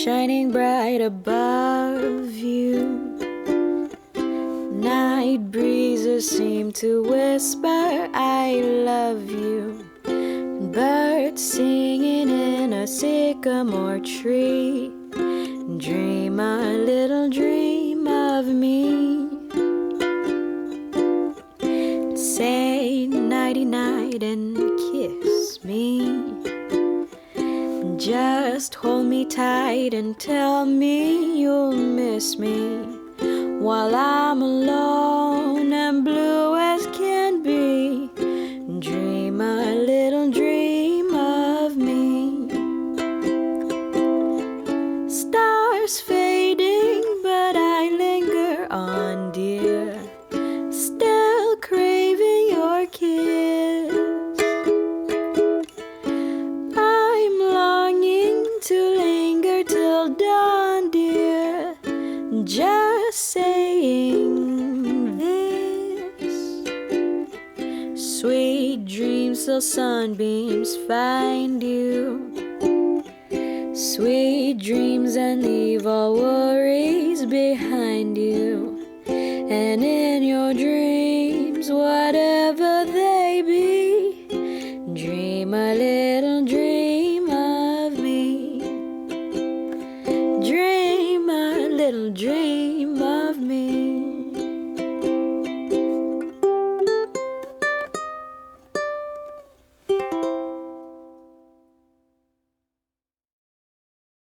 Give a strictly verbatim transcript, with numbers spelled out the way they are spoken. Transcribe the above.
shining bright above you. Night breezes seem to whisper, I love you. Birds singing in a sycamore tree. Dream a little dream of me. Say nighty-night and kiss me. Just hold me tight and tell me you'll miss me while I'm alone and blue as can be. Dream a little dream of me. Stars fading, but I linger on, dear, still craving your kiss. I'm longing to linger till dawn, dear, just saying this. Sweet dreams till sunbeams find you. Sweet dreams and leave all worries behind you. And in your dreams, whatever they be, dream a little dream of me. Dream a little dream